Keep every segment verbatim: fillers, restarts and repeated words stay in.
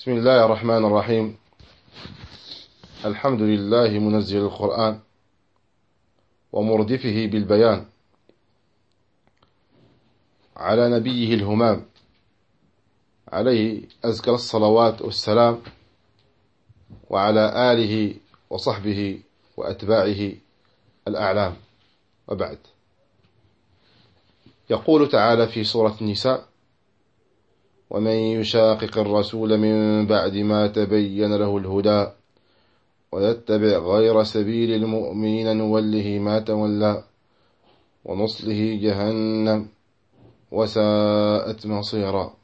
بسم الله الرحمن الرحيم. الحمد لله منزل القرآن ومردفه بالبيان على نبيه الهمام عليه أزكى الصلوات والسلام، وعلى آله وصحبه وأتباعه الأعلام، وبعد. يقول تعالى في سورة النساء: ومن يشاقق الرسول من بعد ما تبين له الهدى ويتبع غير سبيل المؤمنين نوله ما تولى ونصله جهنم وساءت مصيرا.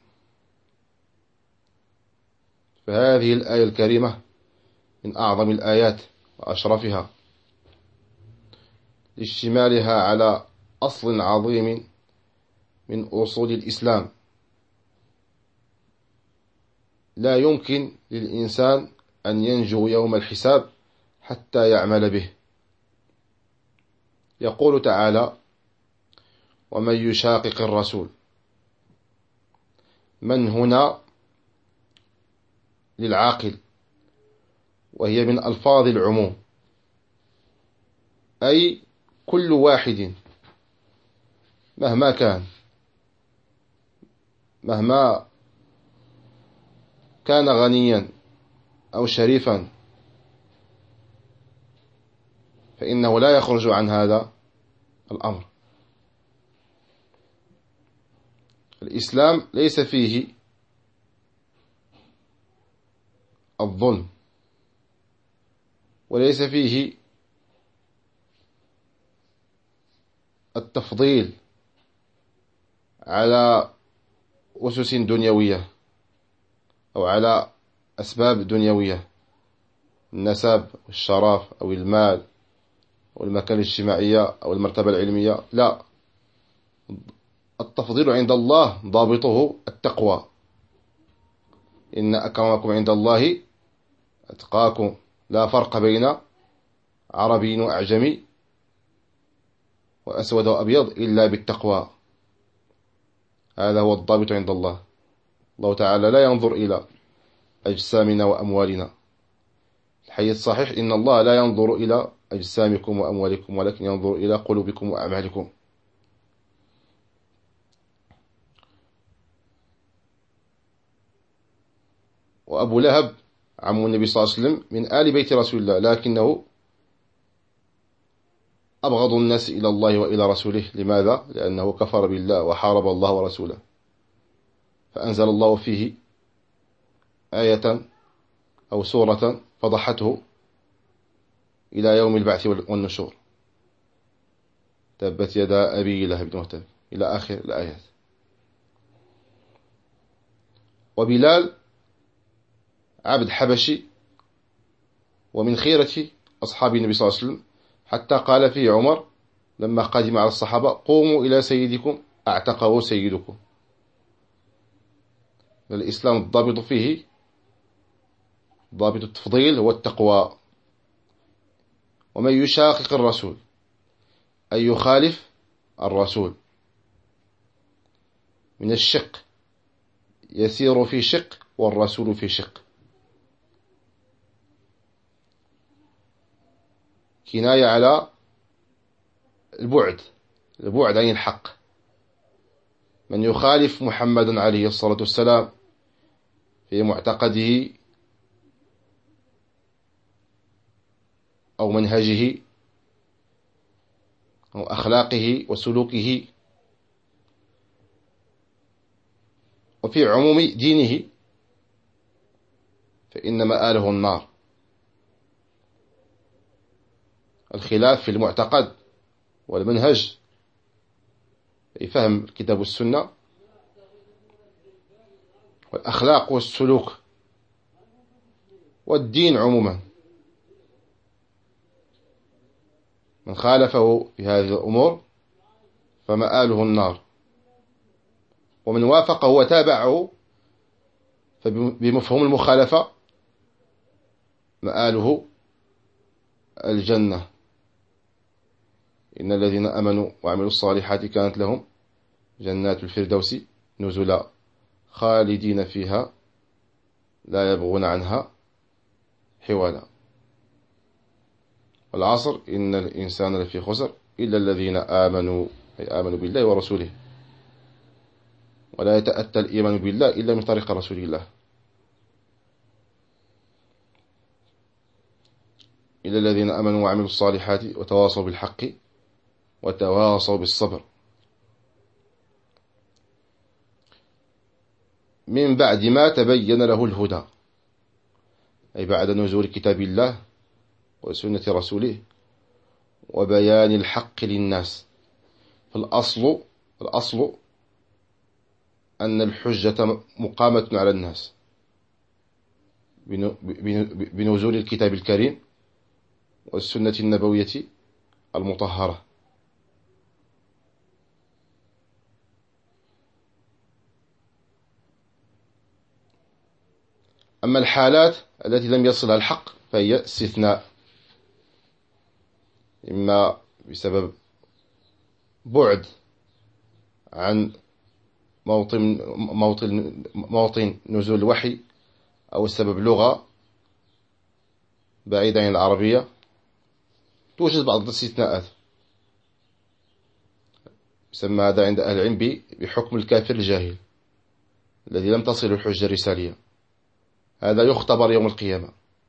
فهذه الآية الكريمة من أعظم الآيات وأشرفها لاشتمالها على أصل عظيم من أصول الإسلام لا يمكن للإنسان أن ينجو يوم الحساب حتى يعمل به. يقول تعالى: ومن يشاقق الرسول. من هنا للعاقل، وهي من ألفاظ العموم، أي كل واحد مهما كان، مهما كان غنيا أو شريفا، فإنه لا يخرج عن هذا الأمر. الإسلام ليس فيه الظلم، وليس فيه التفضيل على أسس دنيوية أو على أسباب دنيوية، النسب والشرف أو المال أو المكانة الاجتماعية أو المرتبة العلمية. لا، التفضيل عند الله ضابطه التقوى. إن أكرمكم عند الله أتقاكم. لا فرق بين عربي وأعجمي وأسود وأبيض إلا بالتقوى. هذا هو الضابط عند الله. الله تعالى لا ينظر إلى أجسامنا وأموالنا. الحديث الصحيح: إن الله لا ينظر إلى أجسامكم وأموالكم ولكن ينظر إلى قلوبكم وأعمالكم. وأبو لهب عم النبي صلى الله عليه وسلم من آل بيت رسول الله، لكنه أبغض الناس إلى الله وإلى رسوله. لماذا؟ لأنه كفر بالله وحارب الله ورسوله، فأنزل الله فيه آية أو سورة فضحته إلى يوم البعث والنشور: تبت يدا أبي لهب وتب، إلى آخر الآيات. وبلال عبد حبشي ومن خيرة أصحاب النبي صلى الله عليه وسلم، حتى قال فيه عمر لما قدم على الصحابة: قوموا إلى سيدكم أعتقه سيدكم. الإسلام الضابط فيه ضابط التفضيل هو التقوى. ومن يشاقق الرسول أي يخالف الرسول من الشق، يسير في شق والرسول في شق، كناية على البعد البعد عن الحق. من يخالف محمدا عليه الصلاة والسلام في معتقده أو منهجه أو أخلاقه وسلوكه وفي عموم دينه، فإن مآله النار. الخلاف في المعتقد والمنهج، في فهم الكتاب والسنة، والأخلاق والسلوك والدين عموما، من خالفه في هذه الأمور فمآله النار، ومن وافقه وتابعه فبمفهوم المخالفة مآله الجنة. إن الذين أمنوا وعملوا الصالحات كانت لهم جنات الفردوس نزلا خالدين فيها لا يبغون عنها حوالا. والعصر إن الإنسان لفي خسر إلا الذين آمنوا، أي آمنوا بالله ورسوله. ولا يتأتى الإيمان بالله إلا من طريق رسول الله. إلا الذين آمنوا وعملوا الصالحات وتواصوا بالحق وتواصوا بالصبر. من بعد ما تبين له الهدى، أي بعد نزول كتاب الله وسنة رسوله وبيان الحق للناس. فالأصل الأصل أن الحجة مقامة على الناس بنزول الكتاب الكريم والسنة النبوية المطهرة. أما الحالات التي لم يصلها الحق فهي استثناء، إما بسبب بعد عن موطن موطن موطن نزول الوحي، أو السبب لغة بعيدة عن العربية. توجد بعض الاستثناءات، يسمى هذا عند أهل العلم بحكم الكافر الجاهل الذي لم تصل الحجة الرسالية. هذا يختبر يوم القيامة.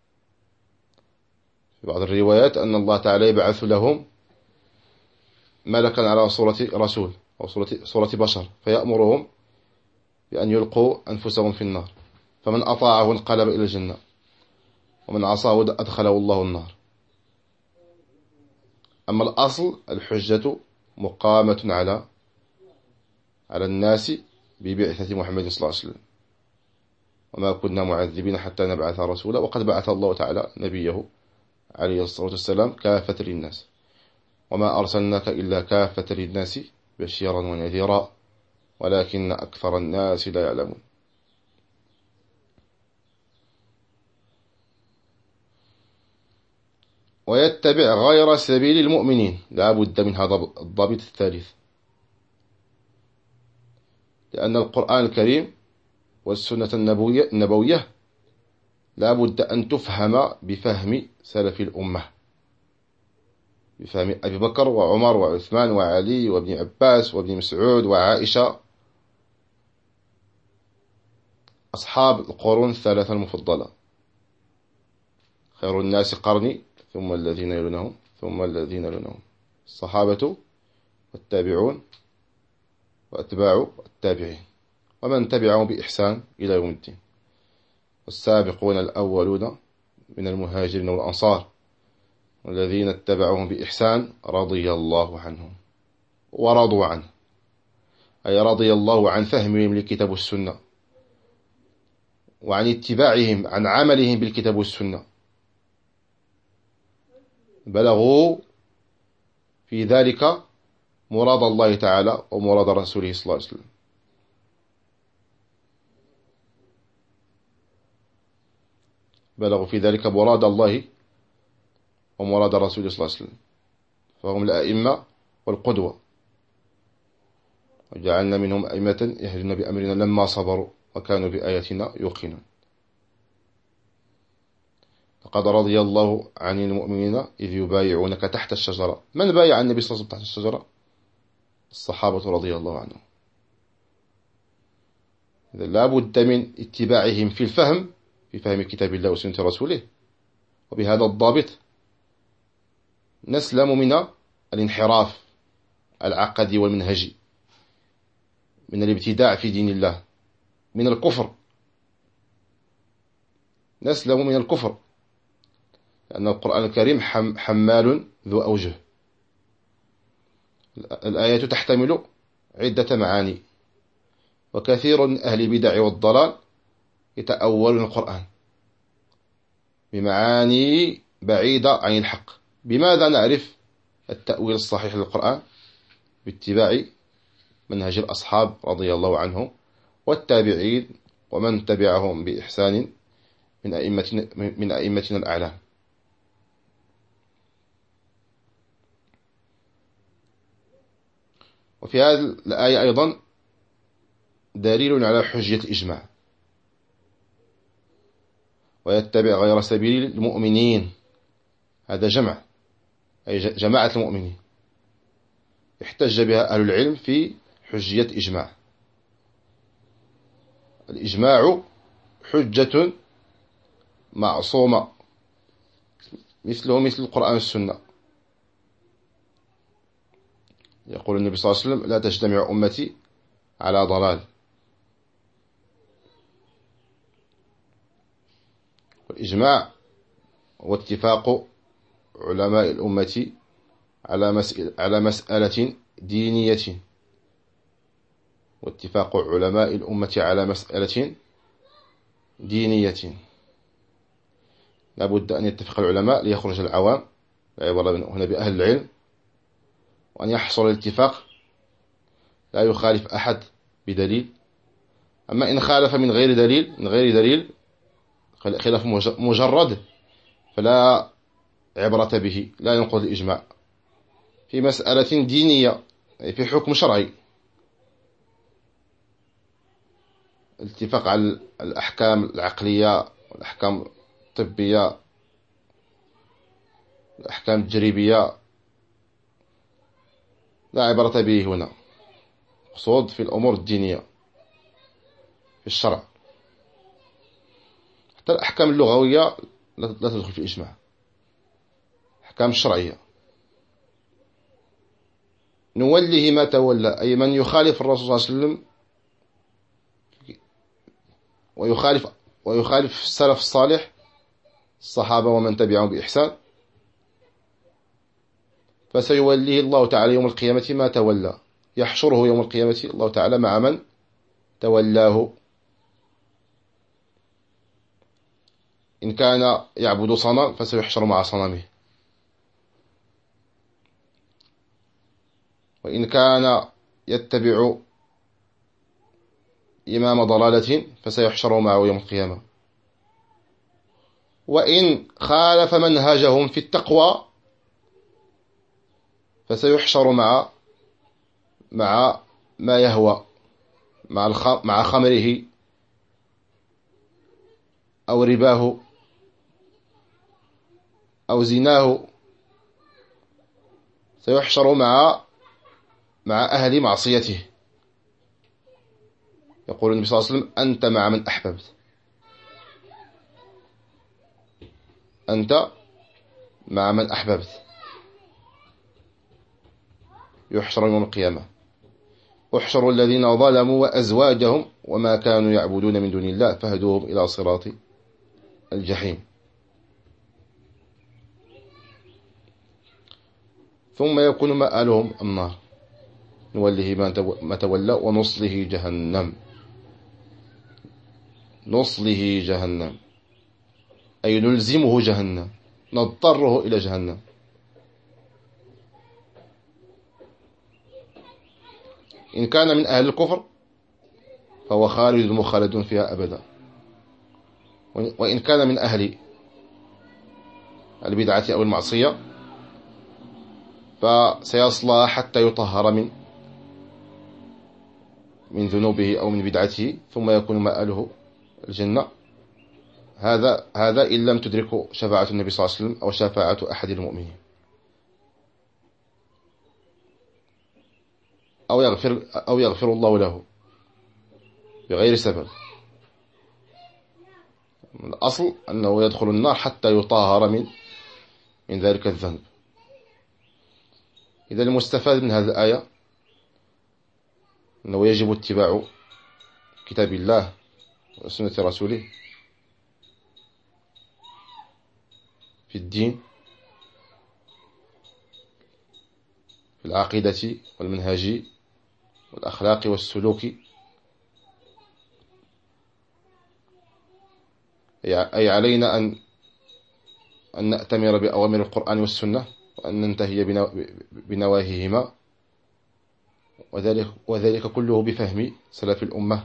في بعض الروايات أن الله تعالى يبعث لهم ملكا على صورة رسول أو صورة, صورة بشر، فيأمرهم بأن يلقوا أنفسهم في النار، فمن أطاعه انقلب إلى الجنة، ومن عصاه أدخله الله النار. أما الأصل الحجة مقامة على على الناس ببعثة محمد صلى الله عليه وسلم. وما كنا معذبين حتى نبعث رسولا، وقد بعث الله تعالى نبيه عليه الصلاة والسلام كافة للناس. وما أرسلناك إلا كافة للناس بشيرا ونذيرا ولكن أكثر الناس لا يعلمون. ويتبع غير سبيل المؤمنين، لا بد من هذا الضابط الثالث، لأن القرآن الكريم والسنة النبوية, النبوية لا بد أن تفهم بفهم سلف الأمة، بفهم أبي بكر وعمر وعثمان وعلي وابن عباس وابن مسعود وعائشة، أصحاب القرون الثلاثة المفضلة. خير الناس قرني ثم الذين يلونهم ثم الذين يلونهم، الصحابة والتابعون وأتباع التابعين ومن تبعهم بإحسان إلى يوم الدين، والسابقون الأولون من المهاجرين والأنصار والذين اتبعوهم بإحسان رضي الله عنهم ورضوا عنه، أي رضي الله عن فهمهم للكتاب والسنة وعن اتباعهم عن عملهم بالكتاب والسنة، بلغوا في ذلك مراد الله تعالى ومراد رسوله صلى الله عليه وسلم. بلغوا في ذلك مراد الله ومراد رسوله صلى الله عليه وسلم، فهم الأئمة والقدوة، وجعلنا منهم أئمة يهدون بأمرنا لما صبروا وكانوا بآياتنا يوقنون. لقد رضي الله عن المؤمنين إذ يبايعونك تحت الشجرة. من بايع النبي صلى الله عليه وسلم تحت الشجرة؟ الصحابة رضي الله عنهم. إذا لا بد من اتباعهم في الفهم، في فهم كتاب الله وسنة رسوله، وبهذا الضابط نسلم من الانحراف العقدي والمنهجي، من الابتداع في دين الله، من الكفر. نسلم من الكفر لأن القرآن الكريم حمال ذو أوجه. الآيات تحتمل عدة معاني، وكثير من أهل البدع والضلال يتأولون القرآن بمعاني بعيدة عن الحق. بماذا نعرف التأويل الصحيح للقرآن؟ باتباع منهج الأصحاب رضي الله عنهم والتابعين ومن تبعهم بإحسان من أئمتنا, من أئمتنا الأعلام. وفي هذه الآية أيضا دليل على حجية الإجماع، ويتبع غير سبيل المؤمنين، هذا جمع، أي جماعة المؤمنين، احتج بها أهل العلم في حجية إجماع. الإجماع حجة معصومة مثله مثل القرآن والسنة. يقول النبي صلى الله عليه وسلم: لا تجتمع أمتي على ضلال. والإجماع هو اتفاق علماء الأمة على مسألة, على مسألة دينية، واتفاق علماء الأمة على مسألة دينية. لابد أن يتفق العلماء ليخرج العوام، العبارة هنا بأهل العلم، وأن يحصل الاتفاق لا يخالف أحد بدليل. أما إن خالف من غير دليل من غير دليل خلاف مجرد فلا عبرة به، لا ينقض الإجماع في مسألة دينية، أي في حكم شرعي. الاتفاق على الأحكام العقلية والأحكام الطبية والأحكام التجريبية لا عبرة به هنا، مقصود في الأمور الدينية في الشرع. حتى الأحكام اللغوية لا تدخل في الإجماع، الأحكام الشرعية. نوله ما تولى، أي من يخالف الرسول صلى الله عليه وسلم ويخالف ويخالف السلف الصالح الصحابة ومن تبعهم بإحسان، فسيوليه الله تعالى يوم القيامة ما تولى، يحشره يوم القيامة الله تعالى مع من تولاه. إن كان يعبد صنم فسيحشر مع صنمه، وإن كان يتبع إمام ضلالة فسيحشر معه يوم القيامة. وإن خالف منهجهم في التقوى فسيحشر مع مع ما يهوى، مع مع خمره أو رباه أو زناه، سيحشر مع مع أهل معصيته. يقول النبي صلى الله عليه وسلم: أنت مع من أحببت، أنت مع من أحببت. يحشر يوم القيامة: احشروا الذين ظلموا وأزواجهم وما كانوا يعبدون من دون الله فهدوهم إلى صراط الجحيم. ثم يكون مآلهم النار، نوله ما تولى ونصله جهنم. نصله جهنم أي نلزمه جهنم، نضطره إلى جهنم. إن كان من أهل الكفر فهو خالد مخالد فيها أبدا، وإن كان من أهل البدعة أو المعصية فسيصلى حتى يطهر من من ذنوبه أو من بدعته، ثم يكون مآله الجنة. هذا هذا إن لم تدركه شفاعة النبي صلى الله عليه وسلم أو شفاعة أحد المؤمنين، أو يغفر أو يغفر الله له بغير سبب. الأصل أنه يدخل النار حتى يطهر من من ذلك الذنب. إذا المستفاد من هذه الآية أنه يجب اتباع كتاب الله وسنة رسوله في الدين، في العقيدة والمنهج والأخلاق والسلوك، أي علينا أن أن نأتمر بأوامر القرآن والسنة وأن ننتهي بنواهيهما، وذلك, وذلك كله بفهم سلف الأمة.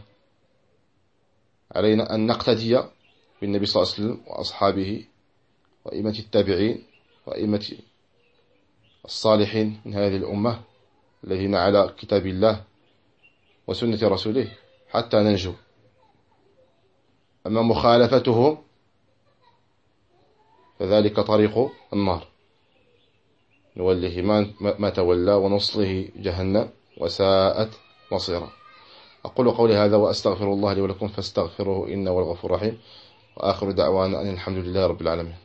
علينا أن نقتدي بالنبي صلى الله عليه وسلم وأصحابه وأئمة التابعين وأئمة الصالحين من هذه الأمة الذين على كتاب الله وسنة رسوله حتى ننجو. أما مخالفتهم فذلك طريق النار، نوله ما تولى ونصله جهنم وساءت مصيرا. أقول قولي هذا وأستغفر الله لي ولكم فاستغفروه إنه هو الغفور الرحيم، وآخر دعوانا أن الحمد لله رب العالمين.